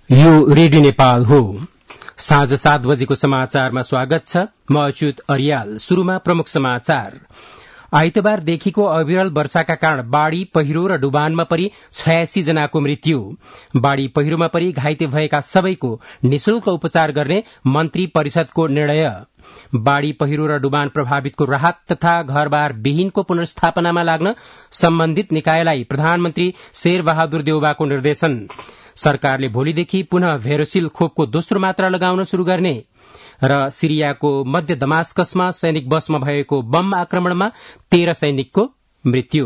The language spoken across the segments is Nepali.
यो रेडियो नेपाल हो। साँझ 7 बजेको समाचारमा स्वागत छ। म अच्युत अरियाल। शुरूमा प्रमुख समाचार। आइतबारदेखिको अविरल वर्षाका कारण बाढ़ी पहिरो र डुबानमा परि 86 जनाको मृत्यु। बाढ़ी पहिरोमा परि घाइते भएका सबैको निशुल्क उपचार गर्ने मन्त्री परिषदको निर्णय। बाढ़ी पहिरो र डुबान प्रभावितको राहत तथा घरबार विहीनको पुनर्स्थापनामा लाग्न सम्बन्धित निकायलाई प्रधानमन्त्री शेरबहादुर देउवाको निर्देशन। सरकारले भोलिदेखि पुनः भेरोसिल खोपको दोस्रो मात्रा लगाउन शुरू गर्ने र सिरियाको मध्य दमास्कसमा सैनिक बसमा भएको बम आक्रमणमा 13 सैनिकको मृत्यु।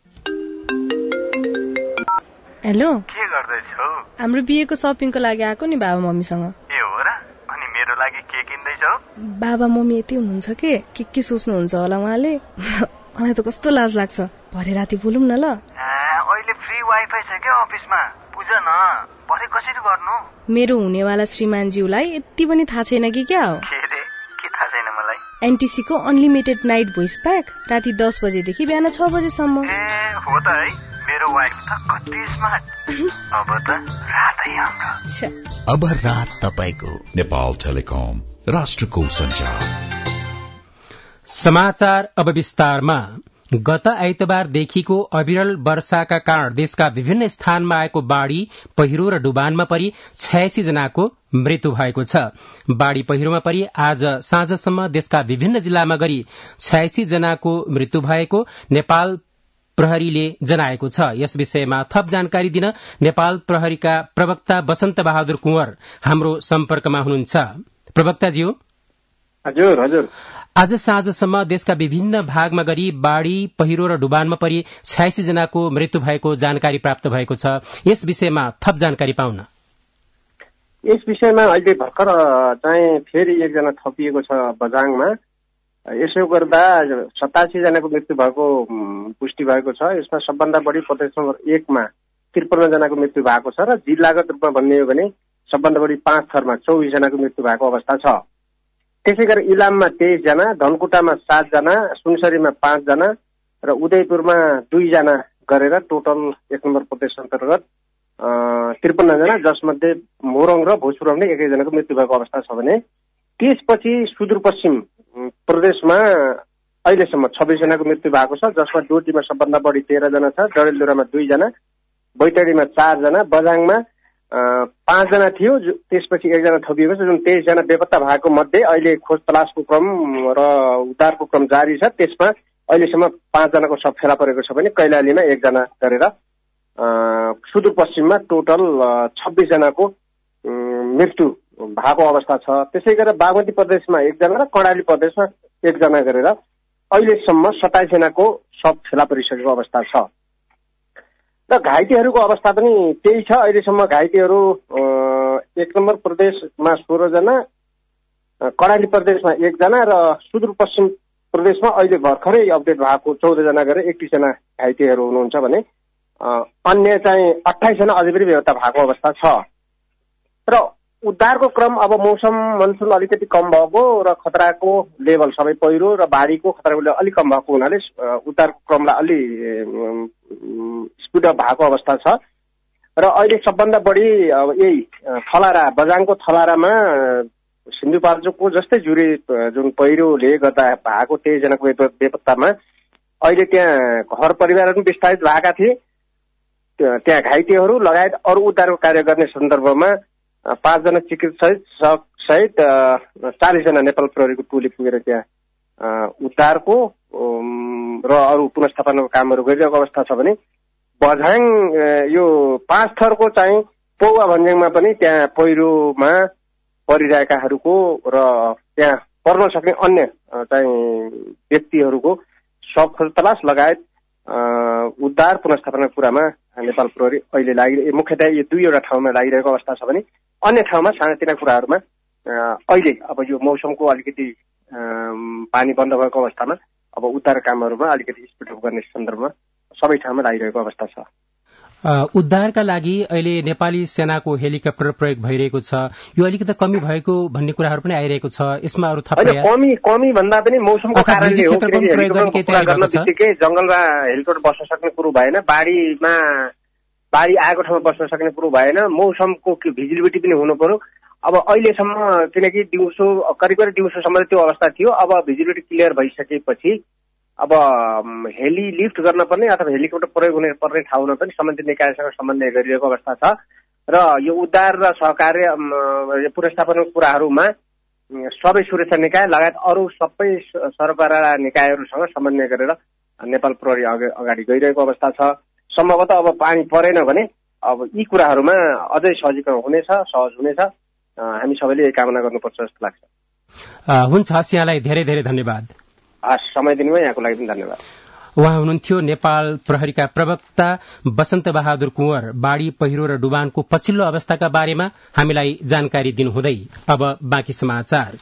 हेलो, के गर्दैछौ? हाम्रो बिहेको सपिङको लागि आएको नि बाबा मम्मीसँग। ए हो र? अनि मेरो लागि के किन्दैछौ? बाबा मम्मी यति हुनुहुन्छ के सोच्नुहुन्छ होला उहाँले। मलाई त कस्तो लाज लाग्छ। भरे राति बोलौँ न ल। अहिले फ्री वाइफाई छ के अफिसमा? बुझ न, भरे कसरी गर्नु? मेरो हुनेवाला श्रीमानज्यूलाई यति पनि थाहा छैन कि क्या हो? के थाहा छैन मलाई? एनटीसी को अनलिमिटेड नाइट भोइस प्याक राति 10 बजेदेखि बिहान 6 बजेसम्म। ए हो त है, मेरो वाइफ त कति स्मार्ट। अब त रातै हाम्रो। अब रात तपाईको। नेपाल टेलिकम, राष्ट्रको सञ्चार। समाचार अब विस्तारमा। गत आइतबारदेखिको अविरल वर्षाका कारण देशका विभिन्न स्थानमा आएको बाढ़ी पहिरो र डुबानमा परि 86 जनाको मृत्यु भएको छ। बाढ़ी पहिरोमा परि आज साँझसम्म देशका विभिन्न जिल्लामा गरी 86 जनाको मृत्यु भएको नेपाल प्रहरीले जनाएको छ। यस विषयमा थप जानकारी दिन नेपाल प्रहरीका प्रवक्ता वसन्त बहादुर कुँवर हाम्रो सम्पर्कमा हुनुहुन्छ। प्रवक्ताज्यू। हजुर। आज साँझसम्म देशका विभिन्न भागमा गरी बाढ़ी पहिरो र डुबानमा परि 86 जनाको मृत्यु भएको जानकारी प्राप्त भएको छ। यस विषयमा थप जानकारी पाउन। यस विषयमा अहिले भर्खर चाहिँ फेरि एकजना थपिएको छ बझाङमा। यसो गर्दा 87 जनाको मृत्यु भएको पुष्टि भएको छ। यसमा सबभन्दा बढी प्रदेश नम्बर 1 मा 53 जनाको मृत्यु भएको छ र जिल्लागत रूपमा भन्ने हो भने सबभन्दा बढी 5 थरमा 24 जनाको मृत्यु भएको अवस्था छ। त्यसै गरी इलाममा 23 जना, धनकुटामा 7 जना, सुनसरीमा 5 जना र उदयपुरमा 2 जना गरेर टोटल 1 नम्बर प्रदेश अन्तर्गत 53 जना, जसमध्ये मोरङ र भोजपुरमा 1 जनाको मृत्यु भएको अवस्था छ भने त्यसपछि सुदूरपश्चिम प्रदेशमा अहिलेसम्म 26 जनाको मृत्यु भएको छ, जसमा डोटीमा सबभन्दा बढी 13 जना छ, डडेलधुरामा 2 जना, बैतडीमा 4 जना, बझाङमा 5 जना थियो, त्यसपछि 1 जना थपिएको छ। जुन 23 जना बेपत्ता भएको मध्ये अहिले खोज तलासको क्रम र उद्धारको क्रम जारी छ। त्यसमा अहिलेसम्म 5 जनाको शव फेला परेको छ भने कैलालीमा 1 जना गरेर सुदूरपश्चिममा टोटल 26 जनाको मृत्यु भएको अवस्था छ। त्यसै गरेर बागमती प्रदेशमा 1 जना र कर्णाली प्रदेशमा 1 जना गरेर अहिलेसम्म 27 जनाको शव फेला परिसकेको अवस्था छ। र घाइतेहरूको अवस्था पनि त्यही छ। अहिलेसम्म घाइतेहरू 1 नम्बर प्रदेशमा 16 जना, कर्णाली प्रदेशमा 1 जना र सुदूरपश्चिम प्रदेशमा अहिले भर्खरै अपडेट भएको 14 जना गरेर 31 जना घाइतेहरू हुनुहुन्छ भने अन्य चाहिँ 28 जना अझै पनि बेपत्ता भएको अवस्था छ। र उद्धारको क्रम अब मौसम मनसुन अलिकति कम भएको र खतराको लेभल सबै पहिरो र बाढीको खतराको लेभल अलिक कम भएको हुनाले उद्धारको क्रमलाई अलि स्पिड अप भएको अवस्था छ। र अहिले सबभन्दा बढी यही थलारा, बझाङको थलारामा सिन्धुपाल्चोकको जस्तै जुरे जुन पहिरोले गर्दा भएको 23 जनाको बेपत्तामा अहिले त्यहाँ घर परिवारहरू पनि विस्तारित भएका थिए। त्यहाँ घाइतेहरू लगायत अरू उद्धारको कार्य गर्ने सन्दर्भमा 5 जना चिकित्सक सहित 40 जना नेपाल प्रहरीको टोली पुगेर त्यहाँ उद्धारको र अरू पुनर्स्थापनाको कामहरू गरिरहेको अवस्था छ भने बझाङ यो 5 थरको चाहिँ पौवा भन्ज्याङमा पनि त्यहाँ पहिरोमा परिरहेकाहरूको र त्यहाँ पर्न सक्ने अन्य चाहिँ व्यक्तिहरूको शव खोज तलास लगायत उद्धार पुनर्स्थापनाको कुरामा नेपाल प्रहरी अहिले मुख्यतया यो 2 ठाउँमा लागिरहेको अवस्था छ भने अन्य ठाउँमा सानातिना कुराहरूमा अहिले अब यो मौसमको अलिकति पानी बन्द भएको अवस्थामा अब उद्धार कामहरूमा अलिकति स्पिड अप गर्ने सन्दर्भमा सबै ठाउँमा लागिरहेको अवस्था छ। उद्धारका लागि अहिले नेपाली सेनाको हेलिकप्टर प्रयोग भइरहेको छ। यो अलिकति कमी भएको भन्ने कुराहरू पनि आइरहेको छ। यसमा अरू थप कमी भन्दा पनि मौसमको कारणले हो। जंगलमा हेलिकप्टर बस्न सक्ने कुरो भएन। बाढीमा बाढी आएको ठाउँमा बस्न सक्ने कुरो भएन। मौसमको भिजिबिलिटी पनि हुनु पर्यो। अब अहिलेसम्म किनकि दिउँसो करिब दिउँसोसम्म त्यो अवस्था थियो। अब भिजिबिलिटी क्लियर भइसकेपछि अब हेली लिफ्ट गर्न पर्ने अथवा हेलिकप्टर प्रयोग हुने पर्ने ठाउँमा पनि सम्बन्धित निकायसँग समन्वय गरिरहेको अवस्था छ र यो उद्धार र सहकार्य पुनर्स्थापनाको कुराहरूमा सबै सुरक्षा निकाय लगायत अरू सबै सरकारवाला निकायहरूसँग समन्वय गरेर नेपाल प्रहरी अगाडि गइरहेको अवस्था छ। सम्भवतः अब पानी परेन भने अब यी कुराहरूमा अझै सजिलो हुनेछ, सहज हुनेछ। हामी सबैले यही कामना गर्नुपर्छ जस्तो लाग्छ। हुन्छ, हस्, यहाँलाई धेरै धेरै धन्यवाद। समय दिनुभयो, यहाँको लागि पनि धन्यवाद। उहाँ हुनुहुन्थ्यो नेपाल प्रहरीका प्रवक्ता बसन्त बहादुर कुँवर। बाढ़ी, पहिरो र डुबानको पछिल्लो अवस्थाका बारेमा हामीलाई जानकारी दिनुहुँदै अब बाँकी समाचार।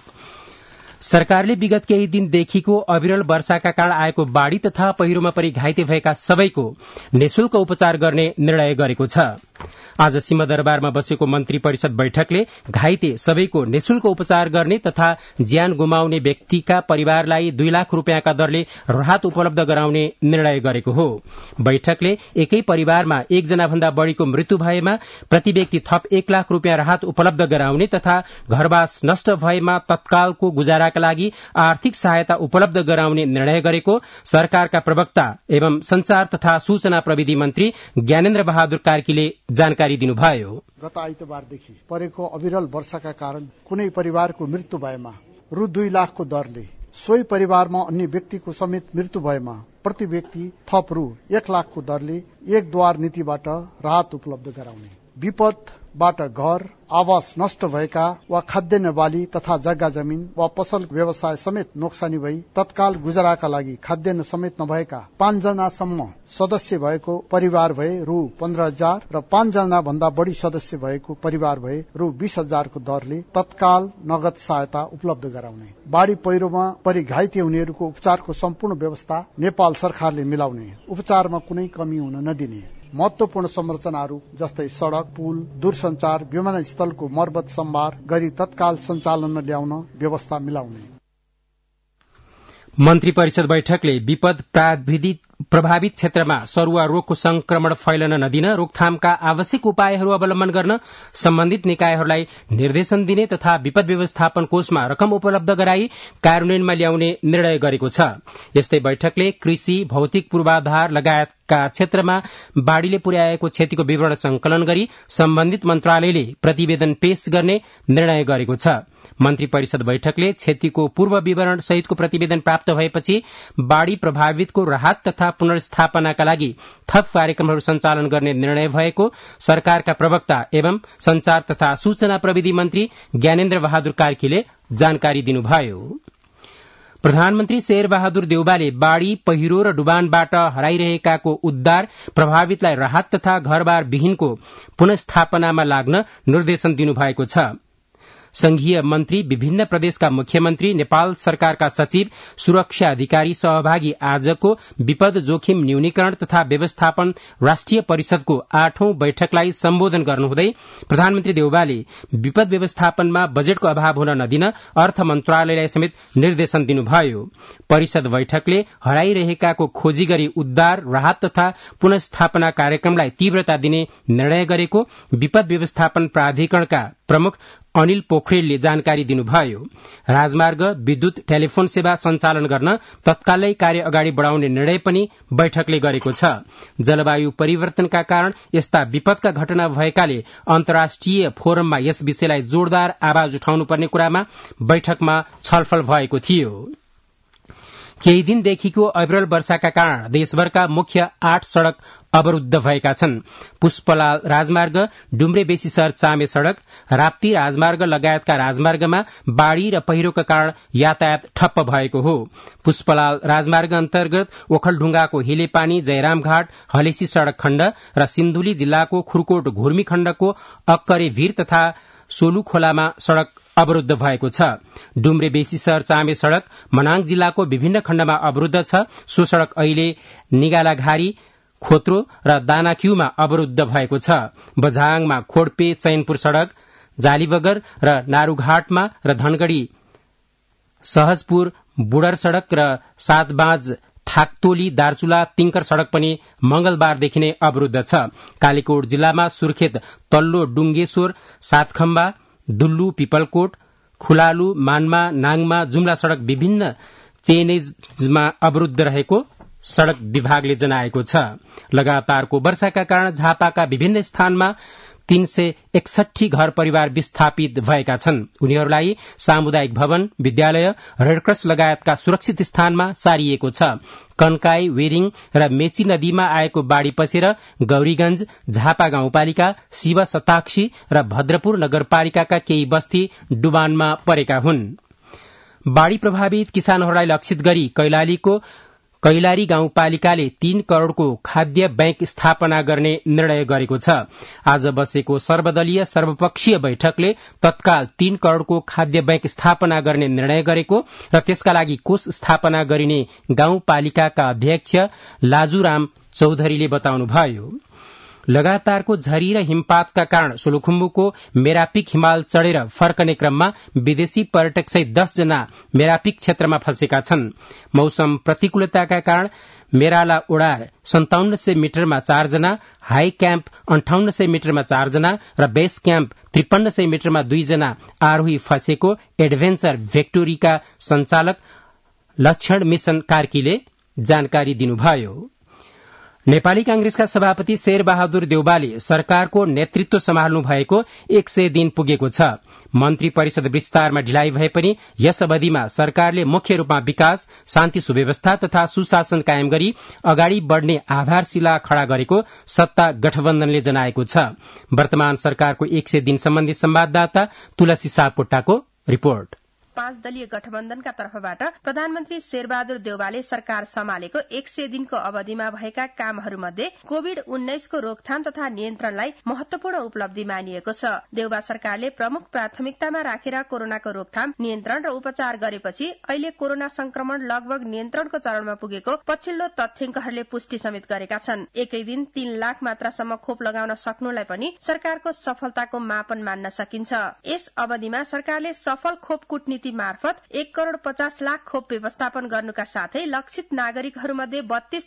सरकारले विगत केही दिनदेखिको अविरल वर्षाका कारण आएको बाढ़ी तथा पहिरोमा परि घाइते भएका सबैको निशुल्क उपचार गर्ने निर्णय गरेको छ। आज सिंहदरबारमा बसेको मन्त्री परिषद बैठकले घाइते सबैको निशुल्क उपचार गर्ने तथा ज्यान गुमाउने व्यक्तिका परिवारलाई 2 लाख रूपियाँका दरले राहत उपलब्ध गराउने निर्णय गरेको हो। बैठकले एकै परिवारमा 1 जना भन्दा बढ़ीको मृत्यु भएमा प्रति व्यक्ति थप 1 लाख रूपियाँ राहत उपलब्ध गराउने तथा घरवास नष्ट भएमा तत्कालको गुजाराका लागि आर्थिक सहायता उपलब्ध गराउने निर्णय गरेको सरकारका प्रवक्ता एवं संचार तथा सूचना प्रविधि मन्त्री ज्ञानेन्द्र बहादुर कार्कीले जानकारी दिनुभयो। गत आइतबारदेखि परेको अविरल वर्षाका कारण कुनै परिवारको मृत्यु भएमा रु 2 लाखको दरले सोही परिवारमा अन्य व्यक्तिको समेत मृत्यु भएमा प्रति व्यक्ति थप रु 1 लाखको दरले एक द्वार नीतिबाट राहत उपलब्ध गराउने, विपदबाट घर आवास नष्ट भएका वा खाद्यान्न बाली तथा जग्गा जमिन वा पसल व्यवसाय समेत नोक्सानी भई तत्काल गुजाराका लागि खाद्यान्न समेत नभएका 5 जनासम्म सदस्य भएको परिवार भए रु 15,000 र 5 जना भन्दा बढ़ी सदस्य भएको परिवार भए रु 20,000 को दरले तत्काल नगद सहायता उपलब्ध गराउने, बाढ़ी पहिरोमा परि घाइते हुनेहरूको उपचारको सम्पूर्ण व्यवस्था नेपाल सरकारले मिलाउने, उपचारमा कुनै कमी हुन नदिने, महत्वपूर्ण संरचनाहरू जस्तै सड़क, पुल, दूरसञ्चार, विमानस्थलको मर्मत सम्भार गरी तत्काल सञ्चालनमा ल्याउन व्यवस्था मिलाउने। मन्त्री परिषद बैठकले विपद प्रभावित क्षेत्रमा सरुवा रोगको संक्रमण फैलन नदिन रोकथामका आवश्यक उपायहरू अवलम्बन गर्न सम्बन्धित निकायहरूलाई निर्देशन दिने तथा विपद व्यवस्थापन कोषमा रकम उपलब्ध गराई कार्यान्वयनमा ल्याउने निर्णय गरेको छ। यस्तै बैठकले कृषि, भौतिक पूर्वाधार लगायतका क्षेत्रमा बाढ़ीले पुर्याएको क्षतिको विवरण संकलन गरी सम्बन्धित मन्त्रालयले प्रतिवेदन पेश गर्ने निर्णय गरेको छ। मन्त्री परिषद बैठकले क्षतिको पूर्व विवरण सहितको प्रतिवेदन प्राप्त भएपछि बाढ़ी प्रभावितको राहत तथा पुनर्स्थापनाका लागि थप कार्यक्रमहरू सञ्चालन गर्ने निर्णय भएको सरकारका प्रवक्ता एवं संचार तथा सूचना प्रविधि मन्त्री ज्ञानेन्द्र बहादुर कार्कीले जानकारी दिनुभयो। प्रधानमन्त्री शेरबहादुर देउवाले बाढ़ी, पहिरो र डुबानबाट हराइरहेकाको उद्धार, प्रभावितलाई राहत तथा घरबार विहीनको पुनर्स्थापनामा लाग्न निर्देशन दिनुभएको छ। संघीय मन्त्री, विभिन्न प्रदेशका मुख्यमन्त्री, नेपाल सरकारका सचिव, सुरक्षा अधिकारी सहभागी आजको विपद जोखिम न्यूनीकरण तथा व्यवस्थापन राष्ट्रिय परिषदको 8औं बैठकलाई सम्बोधन गर्नुहुँदै प्रधानमन्त्री देउवाले विपद व्यवस्थापनमा बजेटको अभाव हुन नदिन अर्थ मन्त्रालयलाई समेत निर्देशन दिनुभयो। परिषद बैठकले हराइरहेकाको खोजी गरी उद्धार, राहत तथा पुनर्स्थापना कार्यक्रमलाई तीव्रता दिने निर्णय गरेको विपद व्यवस्थापन प्राधिकरणका प्रमुख अनिल पोखरेलले जानकारी दिनुभयो। राजमार्ग, विद्युत, टेलिफोन सेवा सञ्चालन गर्न तत्कालै कार्य अगाडि बढ़ाउने निर्णय पनि बैठकले गरेको छ। जलवायु परिवर्तनका कारण यस्ता विपदका घटना भएकाले अन्तर्राष्ट्रिय फोरममा यस विषयलाई जोरदार आवाज उठाउनुपर्ने कुरामा बैठकमा छलफल भएको थियो। केही दिनदेखिको अविरल वर्षाका कारण देशभरका मुख्य 8 सड़क अवरूद्ध भएका छन्। पुष्पलाल राजमार्ग, डुम्रे बेसी शहर चामे सड़क, राप्ती राजमार्ग लगायतका राजमार्गमा बाढ़ी र पहिरोका कारण यातायात ठप्प भएको हो। पुष्पलाल राजमार्ग अन्तर्गत ओखलढुंगाको हिलेपानी, जयरामघाट, हलेसी सड़क खण्ड र सिन्धुली जिल्लाको खुरकोट घुर्मी खण्डको अक्करे भीर तथा सोलु खोलामा सड़क अवरूद्ध भएको छ। डुम्रे बेसी शहर चामे सड़क मनाङ जिल्लाको विभिन्न खण्डमा अवरूद्ध छ। सो सड़क अहिले निगालाघारी, खोत्रो र दानाक्यूमा अवरूद्ध भएको छ। बझाङमा खोडपे चैनपुर सड़क, जालीबगर र नारूघाटमा र धनगढ़ी सहजपुर बुडर सड़क र सातबाँज थाकतोली दार्चुला तिङ्कर सड़क पनि मंगलबारदेखि नै अवरूद्ध छ। कालीकोट जिल्लामा सुर्खेत तल्लो डुङ्गेश्वर सातखम्बा दुल्लु पिपलकोट खुलालु मानमा नाङमा जुम्ला सड़क विभिन्न चेनेजमा अवरूद्ध रहेको सड़क विभागले जनाएको छ। लगातारको वर्षाका कारण झापाका विभिन्न स्थानमा 361 घर परिवार विस्थापित भएका छन्। उनीहरूलाई सामुदायिक भवन, विद्यालय, रेडक्रस लगायतका सुरक्षित स्थानमा सारिएको छ। कन्काई, वेरिङ र मेची नदीमा आएको बाढ़ी पसेर गौरीगंज, झापा गाउँपालिका, शिव शताक्षी र भद्रपुर नगरपालिकाका केही बस्ती डुबानमा परेका हुन्। बाढ़ी प्रभावित किसानहरूलाई लक्षित गरी कैलाली गाउँपालिकाले 3 करोड़को खाद्य बैंक स्थापना गर्ने निर्णय गरेको छ। आज बसेको सर्वदलीय सर्वपक्षीय बैठकले तत्काल 3 करोड़को खाद्य बैंक स्थापना गर्ने निर्णय गरेको र त्यसका लागि कोष स्थापना गरिने गाउँपालिकाका अध्यक्ष लाजुराम चौधरीले बताउनुभयो। लगातारको झरी र हिमपातका कारण सोलुखुम्बुको मेरापिक हिमाल चढ़ेर फर्कने क्रममा विदेशी पर्यटक सहित 10 जना मेरापिक क्षेत्रमा फँसेका छन्। मौसम प्रतिकूलताका कारण मेराला ओडार 5700 मिटरमा 4 जना, हाई क्याम्प 5800 मिटरमा 4 जना र बेस क्याम्प 5300 मिटरमा 2 जना आरोही फँसेको एडभेन्चर भेक्टोरीका संचालक लक्षण मिशन कार्कीले जानकारी दिनुभयो। नेपाली कांग्रेसका सभापति शेरबहादुर देउवाले सरकारको नेतृत्व सम्हाल्नु भएको 100 दिन पुगेको छ। मन्त्री परिषद विस्तारमा ढिलाइ भए पनि यस अवधिमा सरकारले मुख्य रूपमा विकास, शान्ति सुव्यवस्था तथा सुशासन कायम गरी अगाडि बढ़ने आधारशिला खड़ा गरेको सत्ता गठबन्धनले जनाएको छ। वर्तमान सरकारको 100 दिन सम्बन्धी संवाददाता तुलसी सापकोटाको रिपोर्ट। 5 दलीय गठबन्धनका तर्फबाट प्रधानमन्त्री शेरबहादुर देउवाले सरकार सम्हालेको 100 दिनको अवधिमा भएका कामहरूमध्ये कोविड-19 को रोकथाम तथा नियन्त्रणलाई महत्वपूर्ण उपलब्धि मानिएको छ। देउवा सरकारले प्रमुख प्राथमिकतामा राखेर कोरोनाको रोकथाम, नियन्त्रण र उपचार गरेपछि अहिले कोरोना संक्रमण लगभग नियन्त्रणको चरणमा पुगेको पछिल्लो तथ्याङ्कहरूले पुष्टि समेत गरेका छन्। एकै दिन 3 लाख मात्रासम्म खोप लगाउन सक्नुलाई पनि सरकारको सफलताको मापन मान्न सकिन्छ। यस अवधिमा सरकारले सफल खोप कूटनीति मार्फत 1,50,00,000 खोप व्यवस्थापन गर्नुका साथै लक्षित नागरिकहरूमध्ये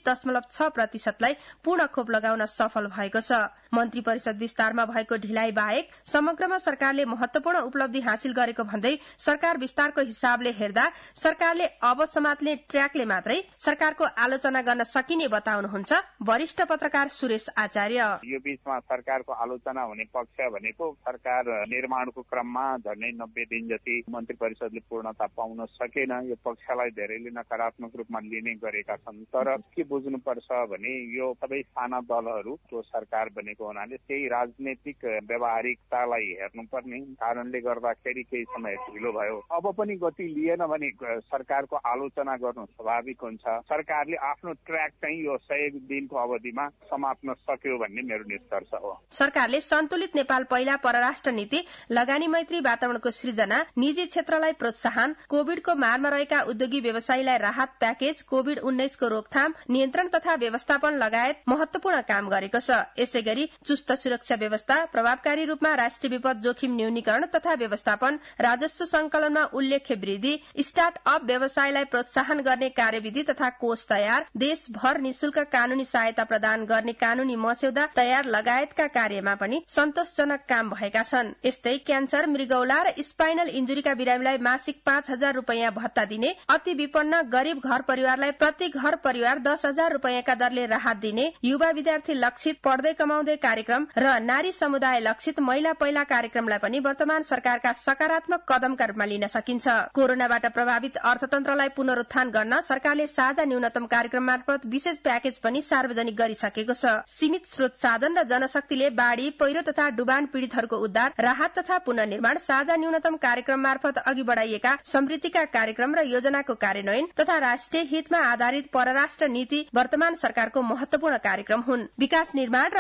32.6%लाई पूर्ण खोप लगाउन सफल भएको छ। मन्त्री परिषद विस्तारमा भएको ढिलाइ बाहेक समग्रमा सरकारले महत्वपूर्ण उपलब्धि हासिल गरेको भन्दै सरकार विस्तारको हिसाबले हेर्दा सरकारले अब समात्ने ट्र्याकले मात्रै सरकारको आलोचना गर्न सकिने बताउनुहुन्छ वरिष्ठ पत्रकार सुरेश आचार्य। यो बीचमा सरकारको आलोचना हुने पक्ष भनेको सरकार निर्माणको क्रममा झन्डै 90 दिन जति मन्त्री परिषदले पूर्णता पाउन सकेन। यो पक्षलाई धेरैले नकारात्मक रूपमा लिने गरेका छन्। तर के बुझ्नुपर्छ भने यो सबै साना दलहरूको सरकार बनेको हुनाले त्यही राजनीतिक व्यावहारिकतालाई हेर्नुपर्ने कारणले गर्दाखेरि केही समय ढिलो भयो। अब पनि गति लिएन भने सरकारको आलोचना गर्नु स्वाभाविक हुन्छ। सरकारले आफ्नो ट्र्याक चाहिँ यो 100 दिनको अवधिमा समाप्न सक्यो भन्ने मेरो निष्कर्ष हो। सरकारले सन्तुलित नेपाल पहिला परराष्ट्र नीति, लगानी मैत्री वातावरणको सृजना, निजी क्षेत्रलाई प्रोत्साहन, कोविडको मारमा रहेका उद्योगी व्यवसायीलाई राहत प्याकेज, कोविड-19 को रोकथाम, नियन्त्रण तथा व्यवस्थापन लगायत महत्वपूर्ण काम गरेको छ। यसैगरी चुस्त सुरक्षा व्यवस्था, प्रभावकारी रूपमा राष्ट्रिय विपद जोखिम न्यूनीकरण तथा व्यवस्थापन, राजस्व संकलनमा उल्लेख्य वृद्धि, स्टार्ट अप व्यवसायलाई प्रोत्साहन गर्ने कार्यविधि तथा कोष तयार, देशभर निशुल्क कानूनी सहायता प्रदान गर्ने कानूनी मस्यौदा तयार लगायतका कार्यमा पनि सन्तोषजनक काम भएका छन्। यस्तै क्यान्सर, मृगौला र स्पाइनल इन्जुरीका बिरामीलाई मासिक 5,000 रूपियाँ भत्ता दिने, अति विपन्न गरीब घर परिवारलाई प्रति घर परिवार 10,000 रूपियाँका दरले राहत दिने, युवा विद्यार्थी लक्षित पढ्दै कमाउँदै कार्यक्रम र नारी समुदाय लक्षित महिला पहिला कार्यक्रमलाई पनि वर्तमान सरकारका सकारात्मक कदमका रूपमा लिन सकिन्छ। कोरोनाबाट प्रभावित अर्थतन्त्रलाई पुनरुत्थान गर्न सरकारले साझा न्यूनतम कार्यक्रम मार्फत विशेष प्याकेज पनि सार्वजनिक गरिसकेको छ। सीमित स्रोत साधन र जनशक्तिले बाढ़ी, पहिरो तथा डुबान पीड़ितहरूको उद्धार, राहत तथा पुनर्निर्माण, साझा न्यूनतम कार्यक्रम मार्फत अघि बढ़ाइएका समृद्धिका कार्यक्रम र योजनाको कार्यान्वयन तथा राष्ट्रिय हितमा आधारित परराष्ट्र नीति वर्तमान सरकारको महत्वपूर्ण कार्यक्रम हुन्। विकास निर्माण र मुलुकमा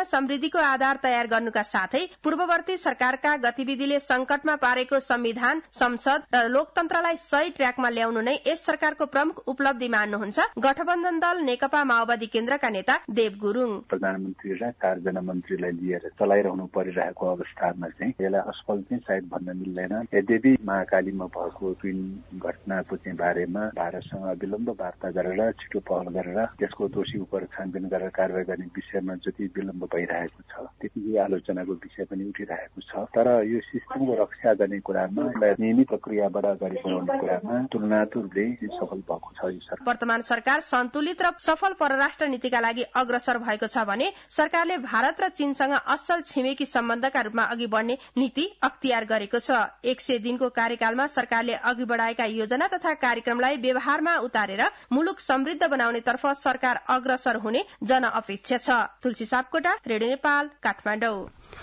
देशमा समृद्धिको आधार तयार गर्नुका साथै पूर्ववर्ती सरकारका गतिविधिले संकटमा पारेको संविधान, संसद र लोकतन्त्रलाई सही ट्र्याकमा ल्याउनु नै यस सरकारको प्रमुख उपलब्धि मान्नुहुन्छ गठबन्धन दल नेकपा माओवादी केन्द्रका नेता देव गुरुङ। प्रधानमन्त्री र 4 जना मन्त्रीलाई लिएर चलाइरहनु परिरहेको अवस्थामा चाहिँ यसलाई असफल चाहिँ सायद भन्न मिल्दैन। यद्यपि महाकालीमा भएको जुन घटनाको चाहिँ बारेमा भारतसँग विलम्ब वार्ता गरेर छिटो पहल गरेर त्यसको दोषी उप छानबिन गरेर कारवाही गर्ने विषयमा जति विलम्ब भइरहेको छ त्यति आलोचनाको विषय पनि उठिरहेको छ। तर यो सिस्टमको रक्षा गर्ने कुरामा नियमित प्रक्रियाबाट अगाडि बढाउने कुरामा तुलनात्मक सफल भएको छ। वर्तमान सरकार सन्तुलित र सफल परराष्ट्र नीतिका लागि अग्रसर भएको छ भने सरकारले भारत र चीनसँग असल छिमेकी सम्बन्धका रूपमा अघि बढ्ने नीति अख्तियार गरेको छ। 100 दिनको कार्यकालमा सरकारले अघि बढ़ाएका योजना तथा कार्यक्रमलाई व्यवहारमा उतारेर मुलुक समृद्ध बनाउनेतर्फ सरकार अग्रसर हुने जनअपेक्षा छ। तुलसी सापकोटा, रेडियो नेपाल, काठमाडौँ।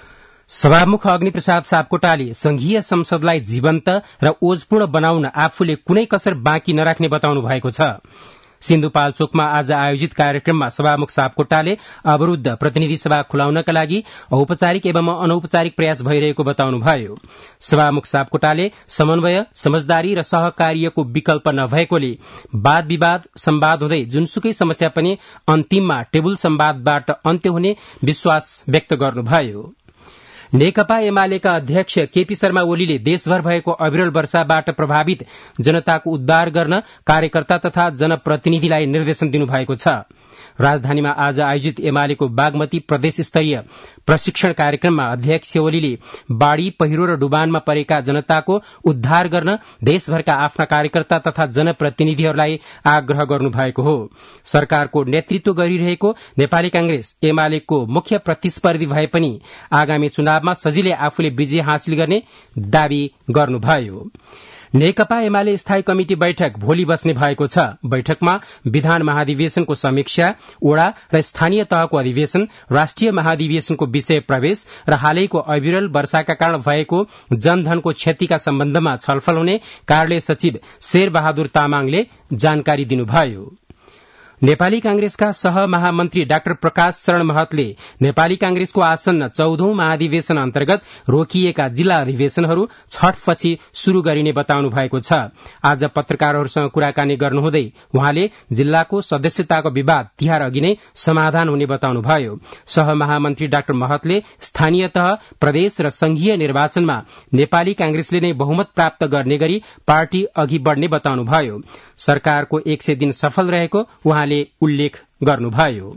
सभामुख अग्निप्रसाद सापकोटाले संघीय संसदलाई जीवन्त र ओजपूर्ण बनाउन आफूले कुनै कसर बाँकी नराख्ने बताउनु भएको छ। सिन्धुपाल्चोकमा आज आयोजित कार्यक्रममा सभामुख सापकोटाले अवरूद्ध प्रतिनिधि सभा खुलाउनका लागि औपचारिक एवं अनौपचारिक प्रयास भइरहेको बताउनुभयो। सभामुख सापकोटाले समन्वय, समझदारी र सहकार्यको विकल्प नभएकोले वाद विवाद संवाद हुँदै जुनसुकै समस्या पनि अन्तिममा टेबुल संवादबाट अन्त्य हुने विश्वास व्यक्त गर्नुभयो। नेकपा एमालेका अध्यक्ष केपी शर्मा ओलीले देशभर भएको अविरल वर्षाबाट प्रभावित जनताको उद्धार गर्न कार्यकर्ता तथा जनप्रतिनिधिलाई निर्देशन दिनुभएको छ। राजधानीमा आज आयोजित एमालेको बागमती प्रदेश स्तरीय प्रशिक्षण कार्यक्रममा अध्यक्ष ओलीले बाढ़ी, पहिरो र डुबानमा परेका जनताको उद्धार गर्न देशभरका आफ्ना कार्यकर्ता तथा जनप्रतिनिधिहरूलाई आग्रह गर्नुभएको हो। सरकारको नेतृत्व गरिरहेको नेपाली कांग्रेस एमालेको मुख्य प्रतिस्पर्धी भए पनि आगामी चुनावमा सजिलै आफूले विजय हासिल गर्ने दावी गर्नुभयो। नेकपा एमाले स्थायी कमिटी बैठक भोलि बस्ने भएको छ। बैठकमा विधान महाधिवेशनको समीक्षा, ओडा र स्थानीय तहको अधिवेशन, राष्ट्रिय महाधिवेशनको विषय प्रवेश र हालैको अविरल वर्षाका कारण भएको जनधनको क्षतिका सम्बन्धमा छलफल हुने कार्यालय सचिव शेर बहादुर तामाङले जानकारी दिनुभयो। नेपाली कांग्रेसका सहमहामन्त्री डाक्टर प्रकाश शरण महतले नेपाली कांग्रेसको आसन्न 14औं महाधिवेशन अन्तर्गत रोकिएका जिल्ला अधिवेशनहरू छठपछि शुरू गरिने बताउनु भएको छ। आज पत्रकारहरूसँग कुराकानी गर्नुहुँदै उहाँले जिल्लाको सदस्यताको विवाद तिहार अघि नै समाधान हुने बताउनुभयो। सहमहामन्त्री डाक्टर महतले स्थानीय तह, प्रदेश र संघीय निर्वाचनमा नेपाली कांग्रेसले नै बहुमत प्राप्त गर्ने गरी पार्टी अघि बढ़ने बताउनुभयो। सरकारको 100 दिन सफल रहेको उहाँले उल्लेख गर्नुभयो।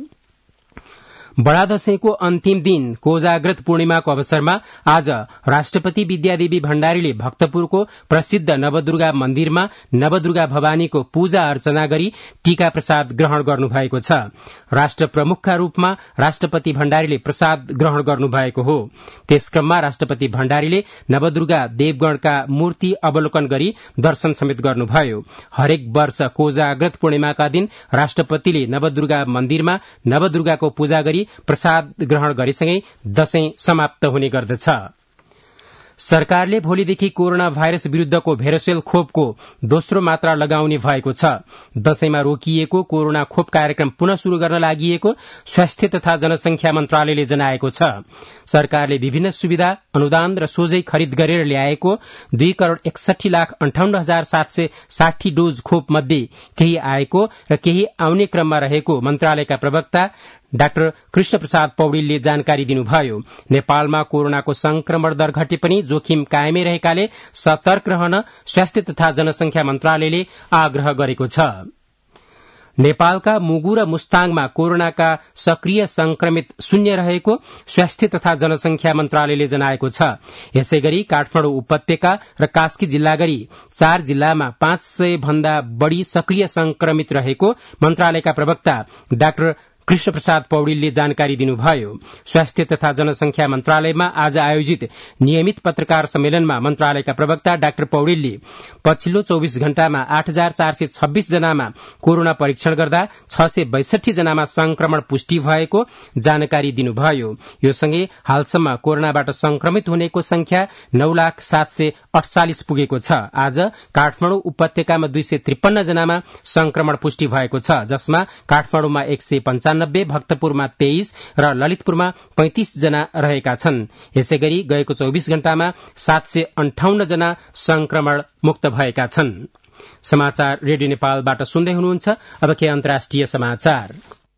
बडा दशैंको अन्तिम दिन कोजाग्रत पूर्णिमाको अवसरमा आज राष्ट्रपति विद्यादेवी भण्डारीले भक्तपुरको प्रसिद्ध नवदुर्गा मन्दिरमा नवदुर्गा भवानीको पूजा अर्चना गरी टीका प्रसाद ग्रहण गर्नुभएको छ। राष्ट्र प्रमुखका रूपमा राष्ट्रपति भण्डारीले प्रसाद ग्रहण गर्नुभएको हो। त्यसक्रममा राष्ट्रपति भण्डारीले नवदुर्गा देवगणका मूर्ति अवलोकन गरी दर्शन समेत गर्नुभयो। हरेक वर्ष कोजाग्रत पूर्णिमाका दिन राष्ट्रपतिले नवदुर्गा मन्दिरमा नवदुर्गाको पूजा गरी प्रसाद ग्रहण गरेसँगै दशैं समाप्त हुने गर्दछ। सरकारले भोलिदेखि कोरोना भाइरस विरूद्धको भेरोसेल खोपको दोस्रो मात्रा लगाउने भएको छ। दशैंमा रोकिएको कोरोना खोप कार्यक्रम पुनः शुरू गर्न लागि स्वास्थ्य तथा जनसंख्या मन्त्रालयले जनाएको छ। सरकारले विभिन्न सुविधा, अनुदान र सोझै खरिद गरेर ल्याएको 2,61,58,760 डोज खोप मध्ये केही आएको र केही आउने क्रममा रहेको मन्त्रालयका प्रवक्ता डाक्टर कृष्ण प्रसाद पौडेलले जानकारी दिनुभयो। नेपालमा कोरोनाको संक्रमण दर घटे पनि जोखिम कायमै रहेकाले सतर्क रहन स्वास्थ्य तथा जनसंख्या मन्त्रालयले आग्रह गरेको छ। नेपालका मुगु र मुस्ताङमा कोरोनाका सक्रिय संक्रमित शून्य रहेको स्वास्थ्य तथा जनसंख्या मन्त्रालयले जनाएको छ। यसैगरी काठमाडौँ उपत्यका र कास्की जिल्ला गरी 4 जिल्लामा 500 भन्दा बढ़ी सक्रिय संक्रमित रहेको मन्त्रालयका प्रवक्ता डाक्टर कृष्ण प्रसाद पौडेलले जानकारी दिनुभयो। स्वास्थ्य तथा जनसंख्या मन्त्रालयमा आज आयोजित नियमित पत्रकार सम्मेलनमा मन्त्रालयका प्रवक्ता डाक्टर पौडेलले पछिल्लो 24 घण्टामा 8,426 जनामा कोरोना परीक्षण गर्दा 662 जनामा संक्रमण पुष्टि भएको जानकारी दिनुभयो। यो सँगै हालसम्म कोरोनाबाट संक्रमित हुनेको संख्या 9,748 पुगेको छ। आज काठमाडौँ उपत्यकामा 253 जनामा संक्रमण पुष्टि भएको छ, जसमा काठमाडौँमा 195 98, भक्तपुरमा 23 र ललितपुरमा 35 जना रहेका छन्। यसैगरी गएको 24 घण्टामा 758 जना संक्रमण मुक्त भएका छन्। समाचार रेडियो नेपालबाट सुन्दै हुनुहुन्छ। अब के अन्तर्राष्ट्रिय समाचार।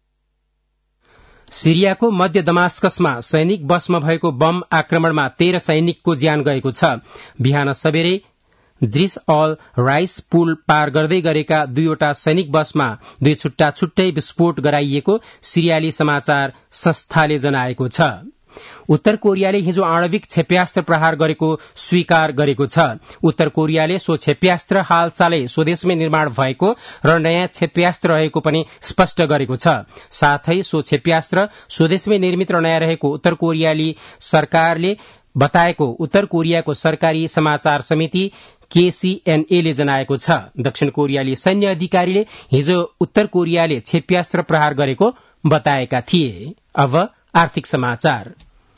सिरियाको मध्य दमास्कसमा सैनिक बसमा भएको बम आक्रमणमा 13 सैनिकको ज्यान गएको छ। बिहान सबेरै द्रिस अल राइस पुल पार गर्दै गरेका 2वटा सैनिक बसमा 2 छुट्टा छुट्टै विस्फोट गराइएको सिरियाली समाचार संस्थाले जनाएको छ। उत्तर कोरियाले हिजो आणविक क्षेप्यास्त्र प्रहार गरेको स्वीकार गरेको छ। उत्तर कोरियाले सो क्षेप्यास्त्र हालसालै स्वदेशमै निर्माण भएको र नयाँ क्षेप्यास्त्र रहेको पनि स्पष्ट गरेको छ। साथै सो क्षेप्यास्त्र स्वदेशमै निर्मित र नयाँ रहेको उत्तर कोरियाली सरकारले बताएको उत्तर कोरियाको सरकारी समाचार समिति KCNA ले जनाएको छ। दक्षिण कोरियाली सैन्य अधिकारीले हिजो उत्तर कोरियाले क्षेप्यास्त्र प्रहार गरेको बताएका थिए। अब आर्थिक समाचार।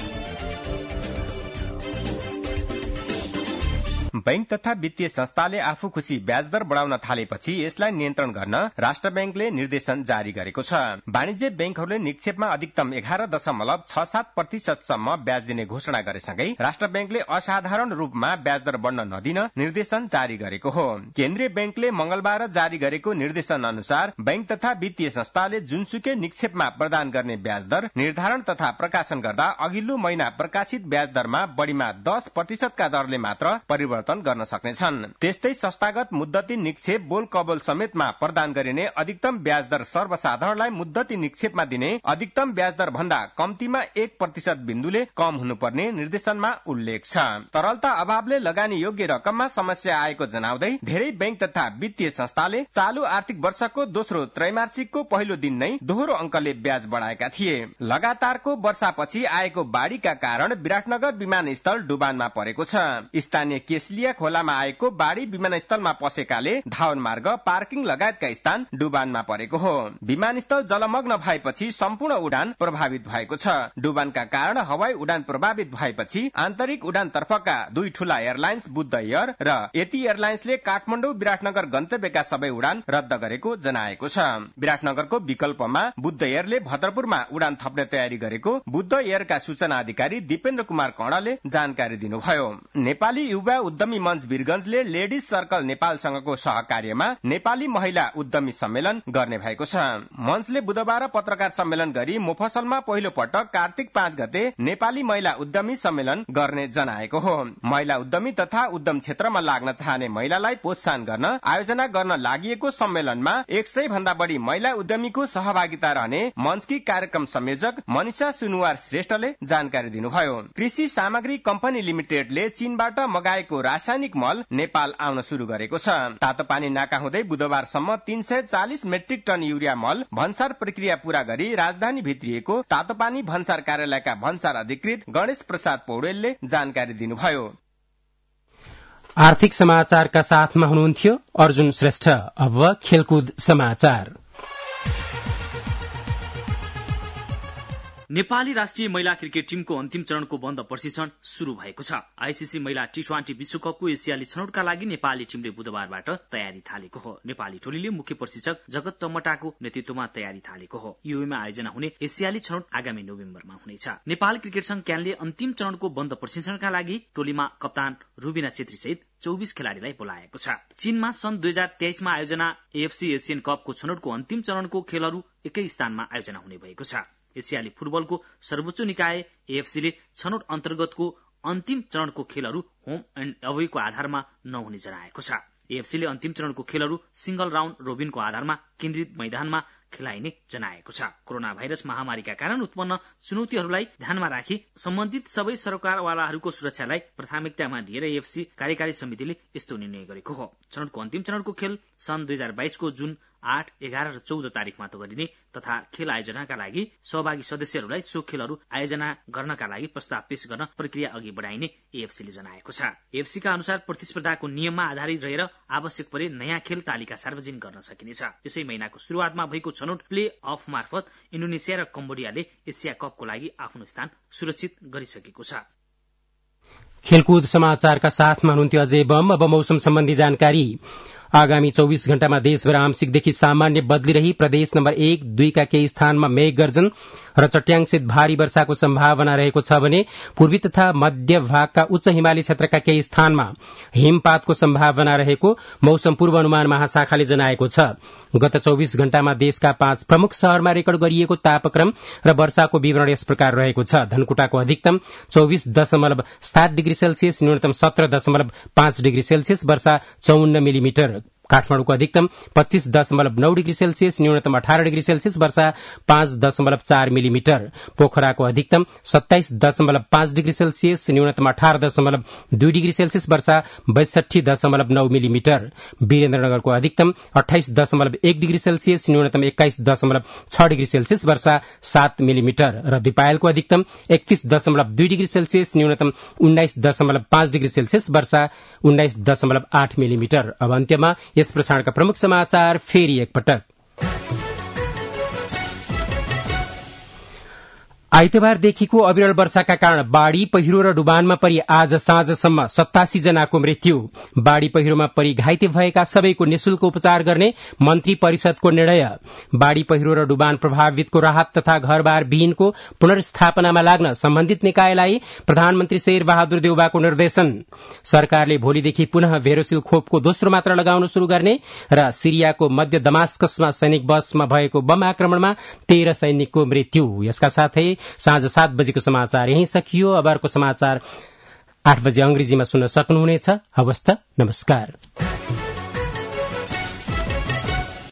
बैंक तथा वित्तीय संस्थाले आफू खुशी ब्याज दर बढ़ाउन थालेपछि यसलाई नियन्त्रण गर्न राष्ट्र बैंकले निर्देशन जारी गरेको छ। वाणिज्य बैंकहरूले निक्षेपमा अधिकतम 11.67% सम्म ब्याज दिने घोषणा गरेसँगै राष्ट्र बैंकले असाधारण रूपमा ब्याज दर बढ़न नदिन निर्देशन जारी गरेको हो। केन्द्रीय बैंकले मंगलबार जारी गरेको निर्देशन अनुसार बैंक तथा वित्तीय संस्थाले जुनसुकै निक्षेपमा प्रदान गर्ने ब्याज दर निर्धारण तथा प्रकाशन गर्दा अघिल्लो महिना प्रकाशित ब्याज दरमा बढ़ीमा 10% का दरले मात्र परिवर्तन गर्न सक्नेछन्। त्यस्तै संस्थागत मुद्दती निक्षेप बोल कबोल समेतमा प्रदान गरिने अधिकतम ब्याज दर सर्वसाधारणलाई मुद्दती निक्षेपमा दिने अधिकतम ब्याज दर भन्दा कम्तीमा 1% बिन्दुले कम हुनुपर्ने निर्देशनमा उल्लेख छ। तरलता अभावले लगानी योग्य रकममा समस्या आएको जनाउँदै धेरै बैंक तथा वित्तीय संस्थाले चालू आर्थिक वर्षको दोस्रो त्रैमासिकको पहिलो दिन नै दोहोरो अंकले ब्याज बढ़ाएका थिए। लगातारको वर्षापछि आएको बाढ़ीका कारण विराटनगर विमानस्थल डुबानमा परेको छ। स्थानीय केसलिया खोलामा आएको बाढ़ी विमानस्थलमा पसेकाले धावन मार्ग, पार्किङ लगायतका स्थान डुबानमा परेको हो। विमानस्थल जलमग्न भएपछि सम्पूर्ण उडान प्रभावित भएको छ। डुबानका कारण हवाई उडान प्रभावित भएपछि आन्तरिक उडान तर्फका 2 ठूला एयरलाइन्स बुद्ध एयर र यति एयरलाइन्सले काठमाडौँ विराटनगर गन्तव्यका सबै उडान रद्द गरेको जनाएको छ। विराटनगरको विकल्पमा बुद्ध एयरले भद्रपुरमा उडान थप्ने तयारी गरेको बुद्ध एयरका सूचना अधिकारी दिपेन्द्र कुमार कणले जानकारी दिनुभयो। नेपाली युवा उद्यमी मञ्च वीरगंजले लेडिज सर्कल नेपालसँगको सहकार्यमा नेपाली महिला उद्यमी सम्मेलन गर्ने भएको छ। मञ्चले बुधबार पत्रकार सम्मेलन गरी मोफसलमा पहिलो पटक कार्तिक 5 गते नेपाली महिला उद्यमी सम्मेलन गर्ने जनाएको हो। महिला उद्यमी तथा उद्यम क्षेत्रमा लाग्न चाहने महिलालाई प्रोत्साहन गर्न आयोजना गर्न लागिएको सम्मेलनमा 100 भन्दा बढ़ी महिला उद्यमीको सहभागिता रहने मञ्चकी कार्यक्रम संयोजक मनिषा सुनुवार श्रेष्ठले जानकारी दिनुभयो। कृषि सामग्री कम्पनी लिमिटेडले चीनबाट मगाएको रासायनिक मल नेपाल आउन शुरू गरेको छ। तातोपानी नाका हुँदै बुधबारसम्म 340 मेट्रिक टन युरिया मल भन्सार प्रक्रिया पूरा गरी राजधानी भित्रिएको तातोपानी भन्सार कार्यालयका भन्सार अधिकृत गणेश प्रसाद पौडेलले जानकारी दिनुभयो। आर्थिक समाचारका साथमा हुनुहुन्थ्यो अर्जुन श्रेष्ठ। अब खेलकुद समाचार। नेपाली राष्ट्रिय महिला क्रिकेट टिमको अन्तिम चरणको बन्द प्रशिक्षण शुरू भएको छ। आईसीसी महिला टी20 विश्वकपको एसियाली छनौटका लागि नेपाली टिमले बुधबारबाट तयारी थालेको हो। नेपाली टोलीले मुख्य प्रशिक्षक जगत तमटाको नेतृत्वमा तयारी थालेको हो। युएमा आयोजना हुने एसियाली छनौट आगामी नोभेम्बरमा हुनेछ। नेपाल क्रिकेट संघ क्यानले अन्तिम चरणको बन्द प्रशिक्षणका लागि टोलीमा कप्तान रुबिना छेत्री सहित 24 खेलाड़ीलाई बोलाएको छ। चीनमा सन् 2023 मा आयोजना एएफसी एशियन कपको छनौटको अन्तिम चरणको खेलहरू एकै स्थानमा आयोजना हुने भएको छ। एसियाली फुटबलको सर्वोच्च निकाय एएफसीले छनौट अन्तर्गतको अन्तिम चरणको खेलहरू होम एण्ड अवेको आधारमा नहुने जनाएको छ। एएफसीले अन्तिम चरणको खेलहरू सिंगल राउण्ड रोबिनको आधारमा केन्द्रित मैदानमा खेलाइने जनाएको छ। कोरोना भाइरस महामारीका कारण उत्पन्न चुनौतीहरूलाई ध्यानमा राखी सम्बन्धित सबै सरकारवालाहरूको सुरक्षालाई प्राथमिकतामा दिएर एएफसी कार्यकारी समितिले यस्तो निर्णय गरेको हो। छनौटको अन्तिम चरणको खेल सन् 2022 को जुन 8, 11 र 14 तारिकमा त गरिने तथा खेल आयोजनाका लागि सहभागी सदस्यहरूलाई सो खेलहरू आयोजना गर्नका लागि प्रस्ताव पेश गर्न प्रक्रिया अघि बढाइने एएफसीले जनाएको छ। एएफसीका अनुसार प्रतिस्पर्धाको नियममा आधारित रहेर आवश्यक परे नयाँ खेल तालिका सार्वजनिक गर्न सकिनेछ। यसै महिनाको शुरूआतमा भएको छनौट प्ले अफ मार्फत इन्डोनेसिया र कम्बोडियाले एसिया कपको लागि आफ्नो स्थान सुरक्षित गरिसकेको छ। खेलकुद समाचारका साथमा हुनुहुन्थ्यो अजय बम। अब मौसम सम्बन्धी जानकारी। आगामी 24 घण्टामा देशभर आंशिकदेखि सामान्य बदली रही प्रदेश नम्बर 1, 2 का केही स्थानमा मेघ गर्जन र चट्याङसहित भारी वर्षाको सम्भावना रहेको छ भने पूर्वी तथा मध्य भागका उच्च हिमाली क्षेत्रका केही स्थानमा हिमपातको सम्भावना रहेको मौसम पूर्वानुमान महाशाखाले जनाएको छ। गत 24 घण्टामा देशका 5 प्रमुख शहरमा रेकर्ड गरिएको तापक्रम र वर्षाको विवरण यस प्रकार रहेको छ। धनकुटाको अधिकतम 24.7 डिग्री सेल्सियस, न्यूनतम 17.5 डिग्री सेल्सियस, वर्षा 54 मिलिमिटर। काठमाडौँको अधिकतम 25.9 डिग्री सेल्सियस, न्यूनतम 18 डिग्री सेल्सियस, वर्षा 5.4 मिलिमिटर। पोखराको अधिकतम 27.5 डिग्री सेल्सियस, न्यूनतम 18.2 डिग्री सेल्सियस, वर्षा 62.9 मिलिमिटर। वीरेन्द्रनगरको अधिकतम 28.1 डिग्री सेल्सियस, न्यूनतम 21.6 डिग्री सेल्सियस, वर्षा 7 मिलिमिटर। र दिपायलको अधिकतम 31.2 डिग्री सेल्सियस, न्यूनतम 19.5 डिग्री सेल्सियस, वर्षा 19.8 मिलिमिटर। अब अन्त्यमा यस प्रसारणका प्रमुख समाचार फेरि एकपटक। आइतबारदेखिको अविरल वर्षाका कारण बाढ़ी, पहिरो र डुबानमा परि आज साँझसम्म 87 जनाको मृत्यु। बाढ़ी पहिरोमा परि घाइते भएका सबैको निशुल्क उपचार गर्ने मन्त्री परिषदको निर्णय। बाढ़ी पहिरो र डुबान प्रभावितको राहत तथा घरबार विहीनको पुनर्स्थापनामा लाग्न सम्बन्धित निकायलाई प्रधानमन्त्री शेर बहादुर देउवाको निर्देशन। सरकारले भोलिदेखि पुनः भेरोसिल खोपको दोस्रो मात्रा लगाउन शुरू गर्ने र सिरियाको मध्य दमास्कसमा सैनिक बसमा भएको बम आक्रमणमा 13 सैनिकको मृत्यु। यसका साथै साँझ 7 बजेको समाचार यही सकियो। अब अर्को समाचार 8 बजे अंग्रेजीमा सुन्न सक्नुहुनेछ। हवस् त, नमस्कार।